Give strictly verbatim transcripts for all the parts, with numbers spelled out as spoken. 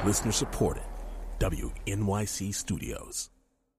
Listener supported. W N Y C Studios.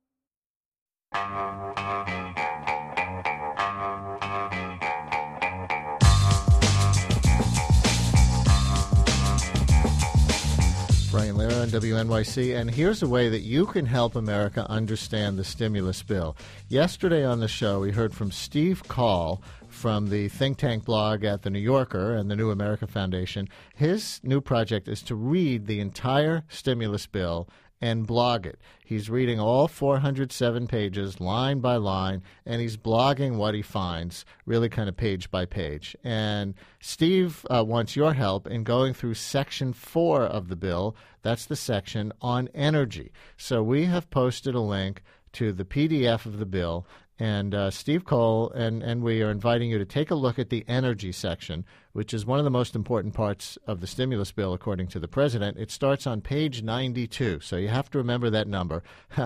Brian Lehrer on W N Y C, and here's a way that you can help America understand the stimulus bill. Yesterday on the show, we heard from Steve Coll from the think tank blog at The New Yorker and the New America Foundation. His new project is to read the entire stimulus bill and blog it. He's reading all four hundred seven pages, line by line, and he's blogging what he finds, really kind of page by page. And Steve uh, wants your help in going through Section four of the bill. That's the section on energy. So we have posted a link to the P D F of the bill, and uh, Steve Coll and, and we are inviting you to take a look at the energy section, which is one of the most important parts of the stimulus bill, according to the president. It starts on page ninety-two, so you have to remember that number.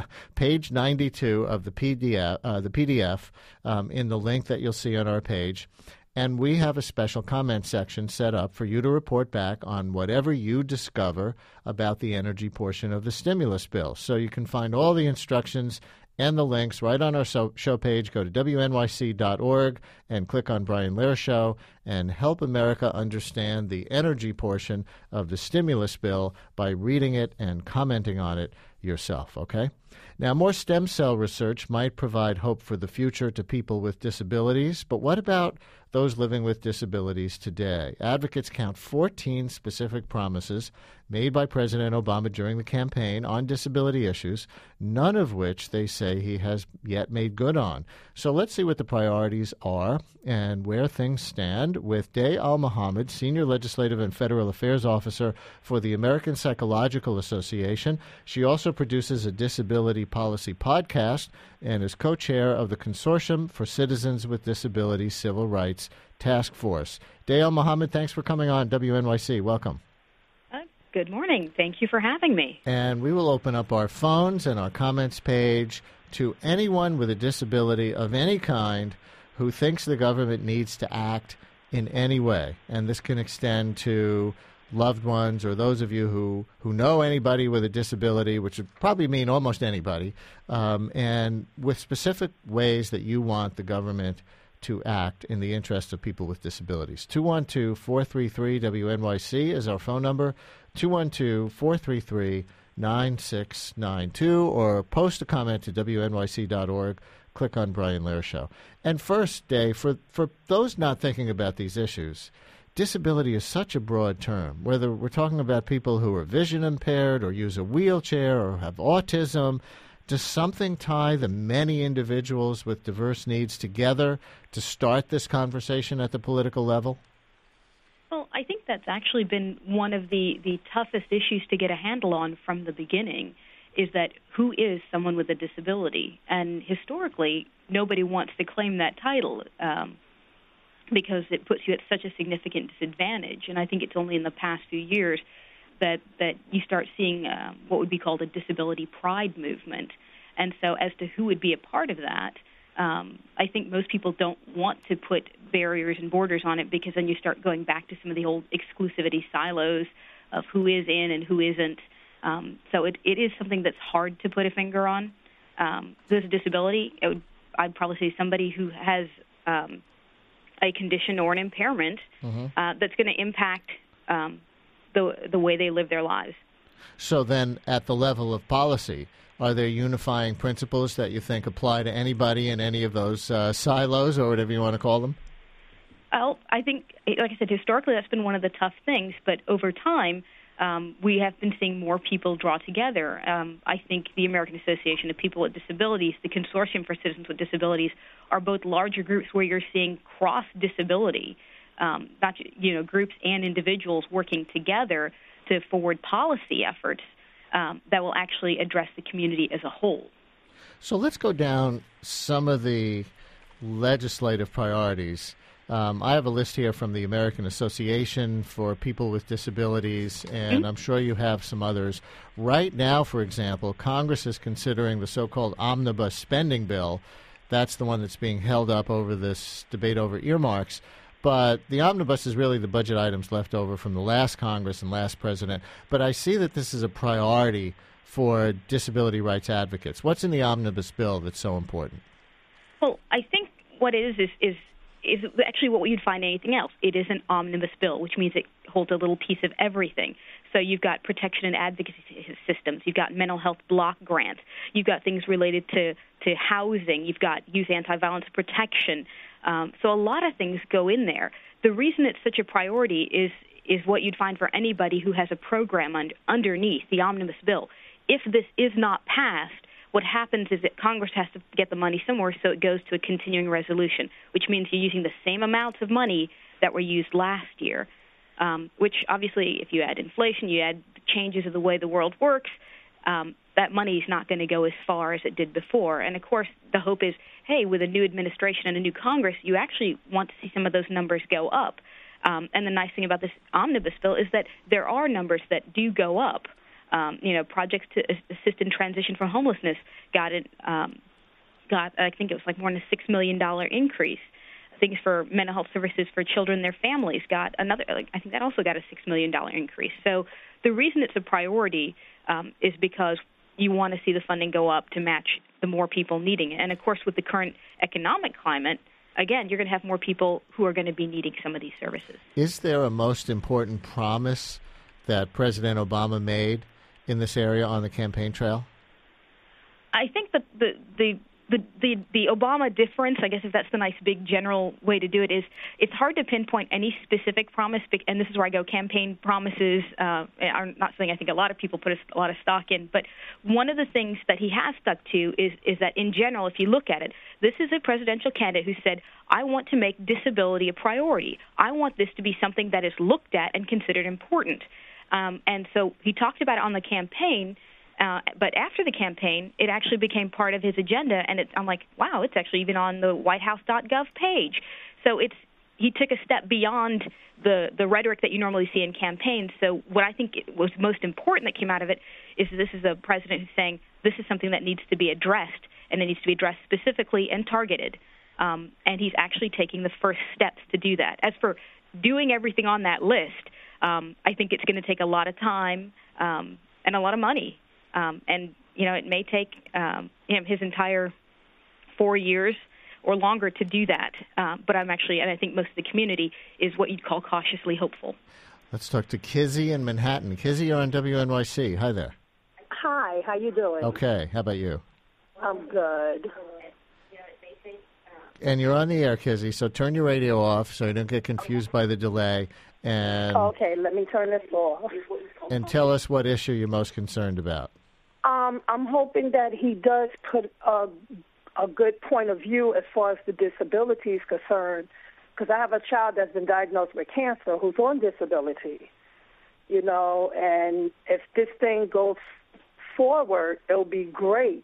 Page ninety-two of the P D F, uh, the P D F um, in the link that you'll see on our page. And we have a special comment section set up for you to report back on whatever you discover about the energy portion of the stimulus bill. So you can find all the instructions and the links right on our show page. Go to W N Y C dot org and click on Brian Lehrer Show and help America understand the energy portion of the stimulus bill by reading it and commenting on it yourself, okay? Now, more stem cell research might provide hope for the future to people with disabilities, but what about those living with disabilities today? Advocates count fourteen specific promises made by President Obama during the campaign on disability issues, none of which they say he has yet made good on. So let's see what the priorities are and where things stand with Day Al-Mohammed, Senior Legislative and Federal Affairs Officer for the American Psychological Association. She also produces a disability policy podcast and is co-chair of the Consortium for Citizens with Disabilities Civil Rights Task Force. Day Al-Mohammed, thanks for coming on W N Y C. Welcome. Good morning. Thank you for having me. And we will open up our phones and our comments page to anyone with a disability of any kind who thinks the government needs to act in any way. And this can extend to loved ones or those of you who, who know anybody with a disability, which would probably mean almost anybody, um, and with specific ways that you want the government to act in the interest of people with disabilities. two one two, four three three, W N Y C is our phone number, two one two, four three three, nine six nine two, or post a comment to W N Y C dot org. Click on Brian Lehrer Show. And first, Dave, for, for those not thinking about these issues, disability is such a broad term, whether we're talking about people who are vision impaired or use a wheelchair or have autism. Does something tie the many individuals with diverse needs together to start this conversation at the political level? Well, I think that's actually been one of the, the toughest issues to get a handle on from the beginning, is that who is someone with a disability? And historically, nobody wants to claim that title um, because it puts you at such a significant disadvantage. And I think it's only in the past few years that, that you start seeing uh, what would be called a disability pride movement. And so as to who would be a part of that, um, I think most people don't want to put barriers and borders on it, because then you start going back to some of the old exclusivity silos of who is in and who isn't. Um, so it, it is something that's hard to put a finger on. Um, there's a disability. It would, I'd probably say somebody who has um, a condition or an impairment mm-hmm. uh, that's going to impact um, the the way they live their lives. So then at the level of policy, are there unifying principles that you think apply to anybody in any of those uh, silos or whatever you want to call them? Well, I think, like I said, historically that's been one of the tough things, but over time um, we have been seeing more people draw together. Um, I think the American Association of People with Disabilities, the Consortium for Citizens with Disabilities, are both larger groups where you're seeing cross-disability, um, not you know groups and individuals working together to forward policy efforts um, that will actually address the community as a whole. So let's go down some of the legislative priorities. Um, I have a list here from the American Association for People with Disabilities, and mm-hmm. I'm sure you have some others. Right now, for example, Congress is considering the so-called omnibus spending bill. That's the one that's being held up over this debate over earmarks. But the omnibus is really the budget items left over from the last Congress and last president. But I see that this is a priority for disability rights advocates. What's in the omnibus bill that's so important? Well, I think what it is is is is actually what you'd find anything else. It is an omnibus bill, which means it holds a little piece of everything. So you've got protection and advocacy systems. You've got mental health block grants. You've got things related to, to housing. You've got youth anti-violence protection. Um, so a lot of things go in there. The reason it's such a priority is is what you'd find for anybody who has a program under, underneath the omnibus bill. If this is not passed, what happens is that Congress has to get the money somewhere, so it goes to a continuing resolution, which means you're using the same amounts of money that were used last year, um, which obviously if you add inflation, you add changes of the way the world works, um, that money is not going to go as far as it did before. And, of course, the hope is, hey, with a new administration and a new Congress, you actually want to see some of those numbers go up. Um, and the nice thing about this omnibus bill is that there are numbers that do go up. Um, you know, projects to assist in transition from homelessness got it. Um, got I think it was like more than a six million dollar increase. Things for mental health services for children and their families got another. Like, I think that also got a six million dollar increase. So the reason it's a priority um, is because you want to see the funding go up to match the more people needing it. And of course, with the current economic climate, again, you're going to have more people who are going to be needing some of these services. Is there a most important promise that President Obama made in this area on the campaign trail? I think that the the, the, the the Obama difference, I guess if that's the nice big general way to do it, is it's hard to pinpoint any specific promise, and this is where I go, campaign promises uh, are not something I think a lot of people put a lot of stock in, but one of the things that he has stuck to is, is that in general, if you look at it, this is a presidential candidate who said, I want to make disability a priority. I want this to be something that is looked at and considered important. Um, and so he talked about it on the campaign, uh, but after the campaign, it actually became part of his agenda. And it, I'm like, wow, it's actually even on the white house dot gov page. So it's he took a step beyond the, the rhetoric that you normally see in campaigns. So what I think was most important that came out of it is this is a president who's saying this is something that needs to be addressed, and it needs to be addressed specifically and targeted. Um, and he's actually taking the first steps to do that. As for doing everything on that list, Um, I think it's going to take a lot of time um, and a lot of money. Um, and, you know, it may take um, him his entire four years or longer to do that. Uh, but I'm actually, and I think most of the community is what you'd call cautiously hopeful. Let's talk to Kizzy in Manhattan. Kizzy, you're on W N Y C. Hi there. Hi, how you doing? Okay, how about you? I'm good. And you're on the air, Kizzy, so turn your radio off so you don't get confused by the delay. And okay, let me turn this off. And tell us what issue you're most concerned about. Um, I'm hoping that he does put a, a good point of view as far as the disability is concerned, because I have a child that's been diagnosed with cancer who's on disability, you know, and if this thing goes forward, it'll be great.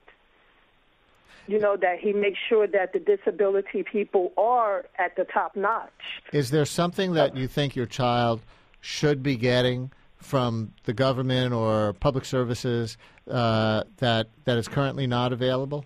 You know, that he makes sure that the disability people are at the top notch. Is there something that you think your child should be getting from the government or public services uh, that that is currently not available?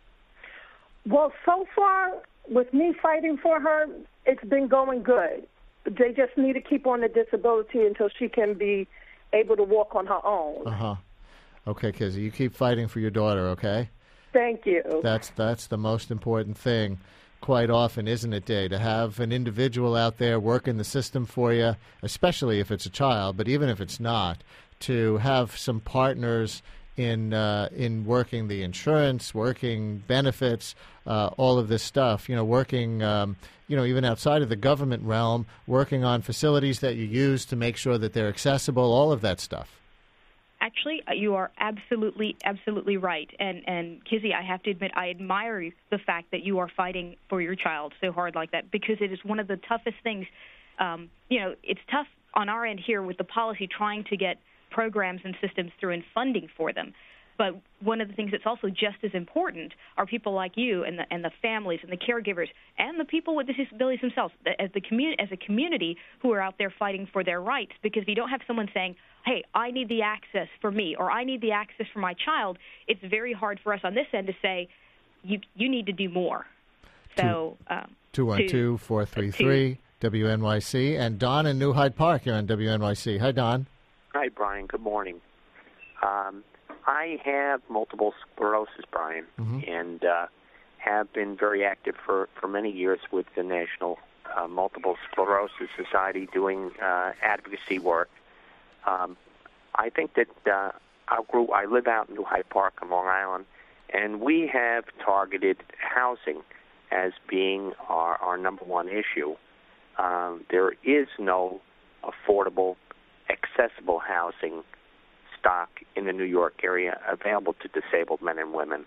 Well, so far, with me fighting for her, it's been going good. They just need to keep on the disability until she can be able to walk on her own. Uh-huh. Okay, Kizzy, you keep fighting for your daughter, okay? Thank you. That's that's the most important thing quite often, isn't it, Day? To have an individual out there working the system for you, especially if it's a child, but even if it's not, to have some partners in uh, in working the insurance, working benefits, uh, all of this stuff, you know, working, um, you know, even outside of the government realm, working on facilities that you use to make sure that they're accessible, all of that stuff. Actually, you are absolutely, absolutely right. And, and Kizzy, I have to admit, I admire the fact that you are fighting for your child so hard like that, because it is one of the toughest things. Um, you know, it's tough on our end here with the policy trying to get programs and systems through and funding for them. But one of the things that's also just as important are people like you and the and the families and the caregivers and the people with disabilities themselves as the community as a community who are out there fighting for their rights. Because if you don't have someone saying, "Hey, I need the access for me," or "I need the access for my child," it's very hard for us on this end to say, "You you need to do more." So two one two four three three W N Y C, and Don in New Hyde Park here on W N Y C. Hi, Don. Hi, Brian. Good morning. Um, I have multiple sclerosis, Brian, mm-hmm. and uh, have been very active for, for many years with the National uh, Multiple Sclerosis Society doing uh, advocacy work. Um, I think that uh, our group, I live out in New Hyde Park on Long Island, and we have targeted housing as being our, our number one issue. Um, there is no affordable, accessible housing stock in the New York area available to disabled men and women.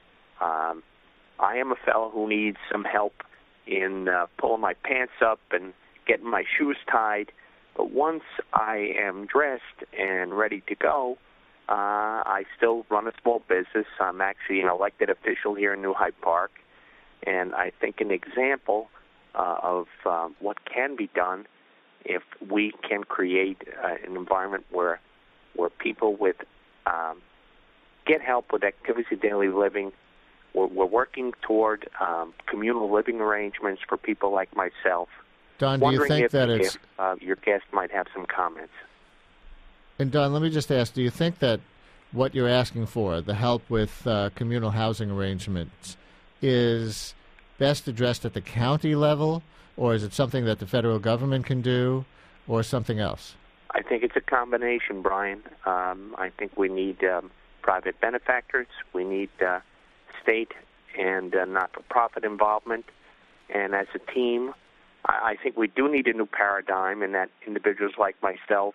Um, I am a fellow who needs some help in uh, pulling my pants up and getting my shoes tied, but once I am dressed and ready to go, uh, I still run a small business. I'm actually an elected official here in New Hyde Park, and I think an example uh, of uh, what can be done if we can create uh, an environment where where people with um, get help with activities of daily living. We're, we're working toward um, communal living arrangements for people like myself. Don, do you think if, that it's... If, uh, your guest might have some comments. And Don, let me just ask, do you think that what you're asking for, the help with uh, communal housing arrangements, is best addressed at the county level, or is it something that the federal government can do, or something else? I think it's a combination, Brian. Um, I think we need um, private benefactors. We need uh, state and uh, not-for-profit involvement. And as a team, I, I think we do need a new paradigm in that individuals like myself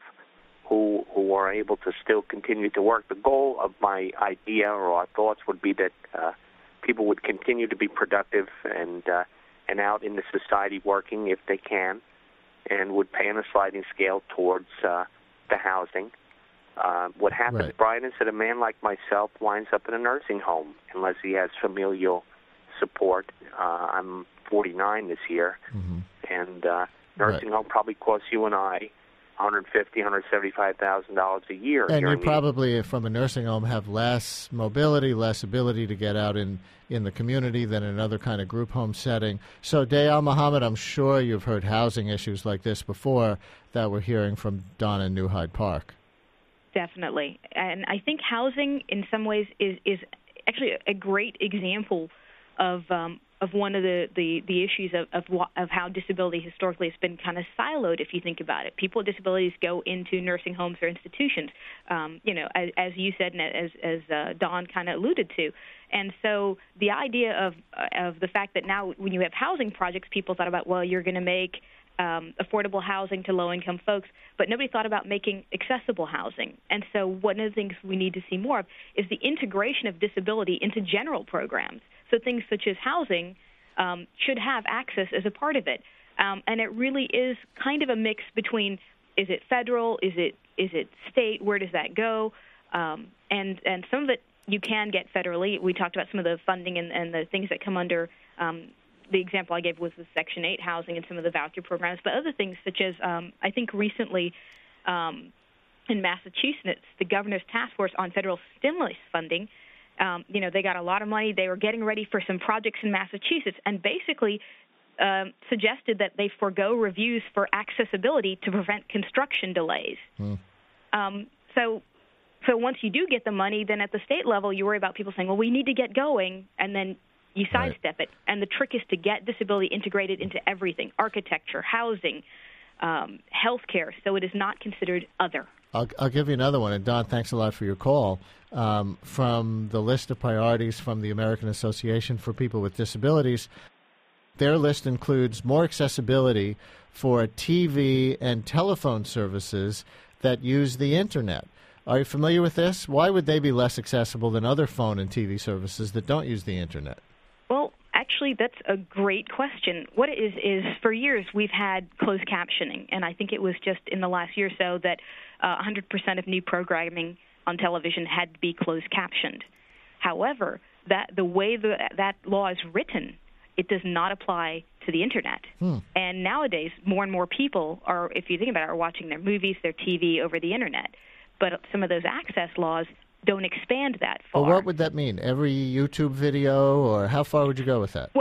who who are able to still continue to work. The goal of my idea or our thoughts would be that uh, people would continue to be productive and uh, and out in the society working if they can, and would pay on a sliding scale towards uh, the housing. Uh, what happens, right. Brian, is that a man like myself winds up in a nursing home unless he has familial support. Uh, I'm forty-nine this year, mm-hmm. and uh, nursing right. home probably costs you and I one hundred fifty thousand dollars, one hundred seventy-five thousand dollars a year. And you probably, from a nursing home, have less mobility, less ability to get out in, in the community than another kind of group home setting. So, Dayal Muhammad, I'm sure you've heard housing issues like this before that we're hearing from Don in New Hyde Park. Definitely. And I think housing, in some ways, is, is actually a great example of um, of one of the, the, the issues of, of of how disability historically has been kind of siloed, if you think about it. People with disabilities go into nursing homes or institutions, um, you know, as, as you said and as, as uh, Don kind of alluded to. And so the idea of uh, of the fact that now when you have housing projects, people thought about, well, you're going to make um, affordable housing to low-income folks, but nobody thought about making accessible housing. And so one of the things we need to see more of is the integration of disability into general programs. So things such as housing um, should have access as a part of it. Um, and it really is kind of a mix between, is it federal, is it is it state, where does that go? Um, and, and some of it you can get federally. We talked about some of the funding and, and the things that come under um, the example I gave was the Section eight housing and some of the voucher programs, but other things such as um, I think recently um, in Massachusetts, the governor's task force on federal stimulus funding, um, you know, they got a lot of money. They were getting ready for some projects in Massachusetts and basically um, suggested that they forego reviews for accessibility to prevent construction delays. Hmm. Um, so so once you do get the money, then at the state level, you worry about people saying, well, we need to get going, and then you sidestep right. it. And the trick is to get disability integrated into everything, architecture, housing, um, health care, so it is not considered other. I'll, I'll give you another one. And, Don, thanks a lot for your call. Um, from the list of priorities from the American Association for People with Disabilities, their list includes more accessibility for T V and telephone services that use the Internet. Are you familiar with this? Why would they be less accessible than other phone and T V services that don't use the Internet? Well, actually, that's a great question. What it is is for years we've had closed captioning, and I think it was just in the last year or so that uh, one hundred percent of new programming on television had to be closed captioned. However, that the way the, that law is written, it does not apply to the Internet. Hmm. And nowadays, more and more people are, if you think about it, are watching their movies, their T V over the Internet. But some of those access laws don't expand that far. Well, what would that mean? Every YouTube video, or how far would you go with that? Well,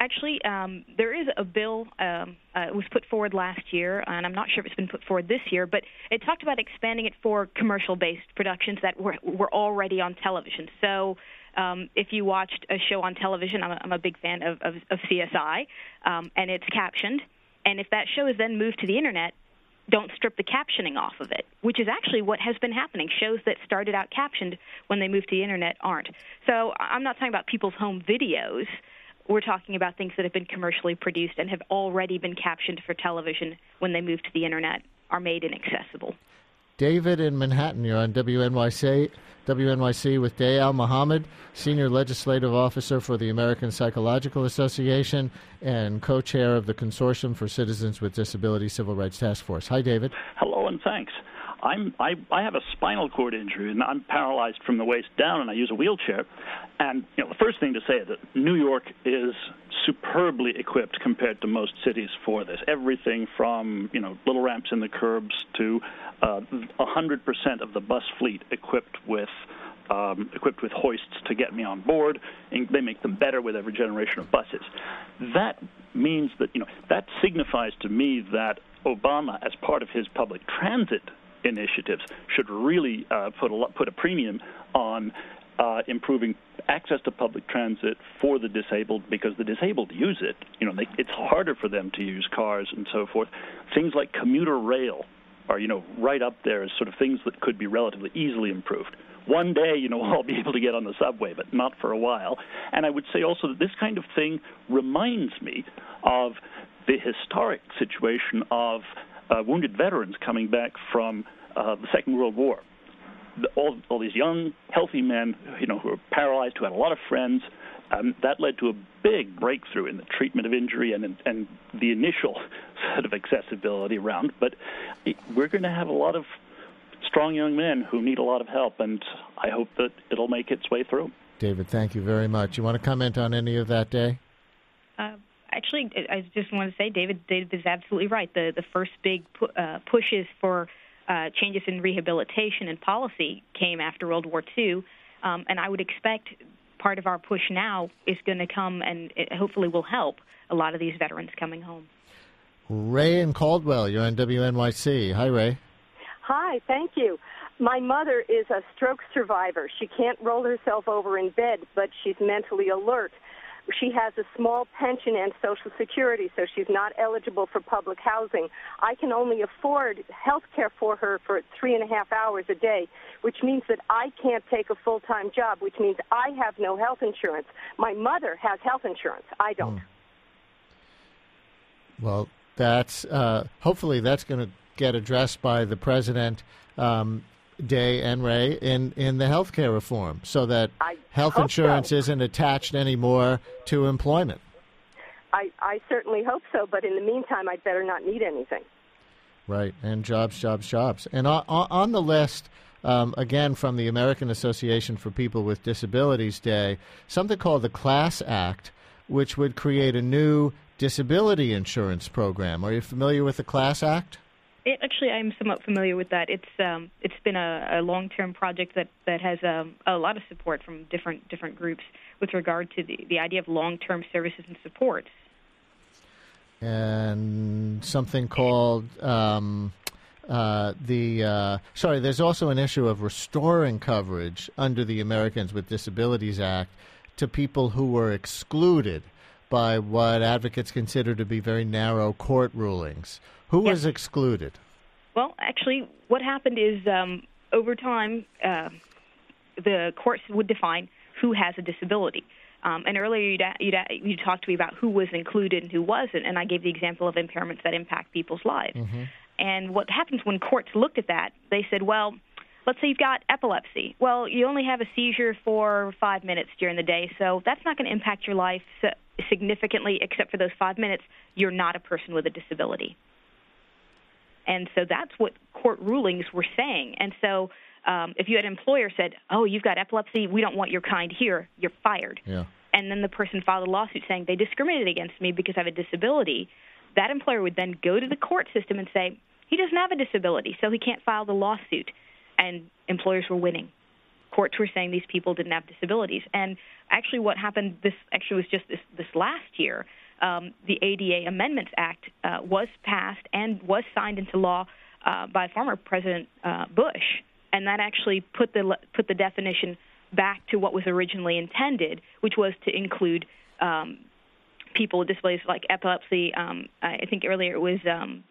actually, um, there is a bill. Um, uh, it was put forward last year, and I'm not sure if it's been put forward this year, but it talked about expanding it for commercial-based productions that were, were already on television. So um, if you watched a show on television, I'm a, I'm a big fan of, of, of C S I, um, and it's captioned, and if that show is then moved to the Internet, don't strip the captioning off of it, which is actually what has been happening. Shows that started out captioned when they move to the Internet aren't. So I'm not talking about people's home videos. We're talking about things that have been commercially produced and have already been captioned for television when they move to the Internet, are made inaccessible. David in Manhattan, you're on W N Y C, W N Y C with Day Al-Mohammed, Senior Legislative Officer for the American Psychological Association and co-chair of the Consortium for Citizens with Disabilities Civil Rights Task Force. Hi, David. Hello, and thanks. I'm, I, I have a spinal cord injury, and I'm paralyzed from the waist down, and I use a wheelchair. And you know, the first thing to say is that New York is superbly equipped compared to most cities for this. Everything from you know little ramps in the curbs to uh, one hundred percent of the bus fleet equipped with um, equipped with hoists to get me on board, and they make them better with every generation of buses. That means that you know that signifies to me that Obama, as part of his public transit initiatives, should really uh, put a put a premium on uh, improving access to public transit for the disabled, because the disabled use it. You know, they, it's harder for them to use cars and so forth. Things like commuter rail are, you know, right up there as sort of things that could be relatively easily improved. One day, you know, we'll all be able to get on the subway, but not for a while. And I would say also that this kind of thing reminds me of the historic situation of Uh, wounded veterans coming back from uh, the Second World War. The, all, all these young, healthy men, you know, who were paralyzed, who had a lot of friends. Um, that led to a big breakthrough in the treatment of injury and and the initial sort of accessibility around. But it, we're going to have a lot of strong young men who need a lot of help, and I hope that it'll make its way through. David, thank you very much. You want to comment on any of that, Day? Uh, Actually, I just want to say David, David is absolutely right. The the first big pu- uh, pushes for uh, changes in rehabilitation and policy came after World War Two, um, and I would expect part of our push now is going to come and it hopefully will help a lot of these veterans coming home. Ray in Caldwell, you're on W N Y C. Hi, Ray. Hi, thank you. My mother is a stroke survivor. She can't roll herself over in bed, but she's mentally alert. She has a small pension and Social Security, so she's not eligible for public housing. I can only afford health care for her for three and a half hours a day, which means that I can't take a full-time job, which means I have no health insurance. My mother has health insurance. I don't. Hmm. Well, that's uh, hopefully that's going to get addressed by the president, um, Day and Ray, in, in the health care reform, so that I health hope insurance so. isn't attached anymore to employment. I, I certainly hope so, but in the meantime, I'd better not need anything. Right, and jobs, jobs, jobs. And on, on the list, um, again, from the American Association for People with Disabilities Day, something called the Class Act, which would create a new disability insurance program. Are you familiar with the Class Act? It, actually, I'm somewhat familiar with that. It's um, it's been a, a long-term project that that has um, a lot of support from different different groups with regard to the, the idea of long-term services and supports. And something called um, uh, the uh, sorry. There's also an issue of restoring coverage under the Americans with Disabilities Act to people who were excluded by what advocates consider to be very narrow court rulings. Who Yes. was excluded? Well, actually, what happened is um, over time, uh, the courts would define who has a disability. Um, and earlier you'd, you'd, you talked to me about who was included and who wasn't, and I gave the example of impairments that impact people's lives. Mm-hmm. And what happens when courts looked at that, they said, well, let's say you've got epilepsy. Well, you only have a seizure for five minutes during the day, so that's not going to impact your life significantly except for those five minutes. You're not a person with a disability. And so that's what court rulings were saying. And so um, if you had an employer said, oh, you've got epilepsy, we don't want your kind here, you're fired. Yeah. And then the person filed a lawsuit saying they discriminated against me because I have a disability, that employer would then go to the court system and say, he doesn't have a disability, so he can't file the lawsuit. And employers were winning. courts were saying these people didn't have disabilities. And actually what happened, this actually was just this, this last year, um, the A D A Amendments Act uh, was passed and was signed into law uh, by former President uh, Bush. And that actually put the put the definition back to what was originally intended, which was to include um, people with disabilities like epilepsy. Um, I think earlier it was um,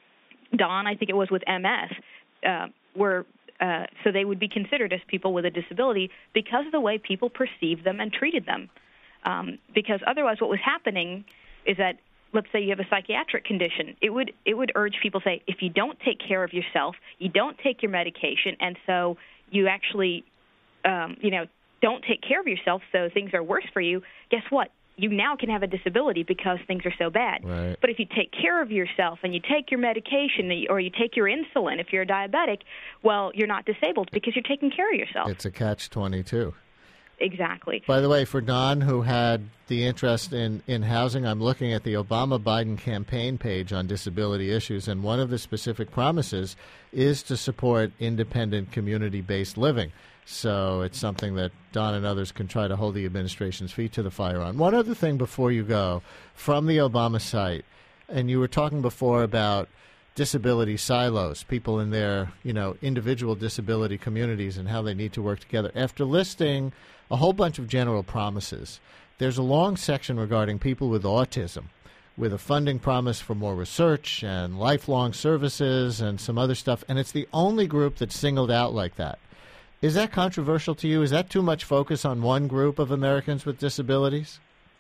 Don, I think it was with M S, uh, were uh, so they would be considered as people with a disability because of the way people perceived them and treated them. Um, because otherwise what was happening is that, let's say you have a psychiatric condition, it would it would urge people to say, if you don't take care of yourself, you don't take your medication, and so you actually, um, you know, don't take care of yourself, so things are worse for you, guess what? You now can have a disability because things are so bad. Right. But if you take care of yourself and you take your medication or you take your insulin, if you're a diabetic, well, you're not disabled because you're taking care of yourself. It's a catch twenty-two. Exactly. By the way, for Don, who had the interest in, in housing, I'm looking at the Obama-Biden campaign page on disability issues, and one of the specific promises is to support independent community-based living. So it's something that Don and others can try to hold the administration's feet to the fire on. One other thing before you go, from the Obama site, and you were talking before about disability silos, people in their, you know, individual disability communities and how they need to work together. After listing a whole bunch of general promises, there's a long section regarding people with autism, with a funding promise for more research and lifelong services and some other stuff, and it's the only group that's singled out like that. Is that controversial to you? Is that too much focus on one group of Americans with disabilities?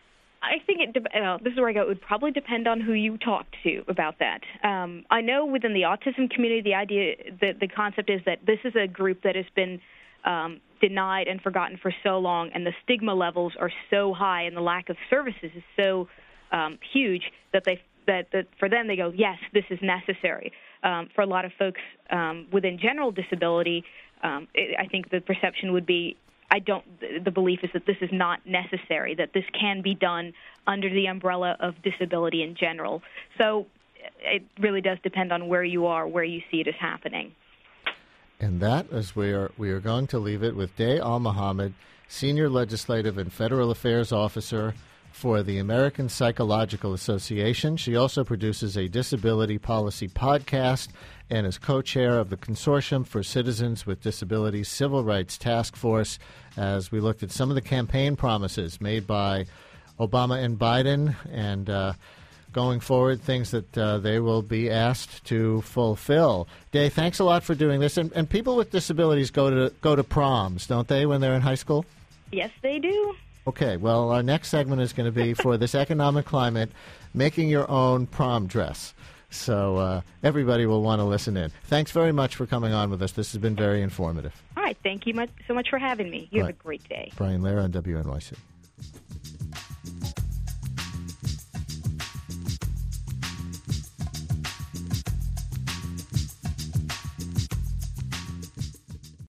I think it. De- uh, this is where I go. It would probably depend on who you talk to about that. Um, I know within the autism community, the idea, the the concept is that this is a group that has been um, denied and forgotten for so long, and the stigma levels are so high, and the lack of services is so um, huge that they that, that for them they go, yes, this is necessary. Um, for a lot of folks um, within general disability, um, it, I think the perception would be, I don't. The belief is that this is not necessary, that this can be done under the umbrella of disability in general. So it really does depend on where you are, where you see it as happening. And that is where we are going to leave it with Day Al-Mohamed, Senior Legislative and Federal Affairs Officer for the American Psychological Association. She also produces a disability policy podcast and is co-chair of the Consortium for Citizens with Disabilities Civil Rights Task Force, as we looked at some of the campaign promises made by Obama and Biden, and uh, going forward, things that uh, they will be asked to fulfill. Day, thanks a lot for doing this. And, and people with disabilities go to go to proms, don't they, when they're in high school? Yes, they do. Okay, well, our next segment is going to be for this economic climate, making your own prom dress. So uh, everybody will want to listen in. Thanks very much for coming on with us. This has been very informative. All right. Thank you much, so much for having me. You All have right. a great day. Brian Lehrer on W N Y C.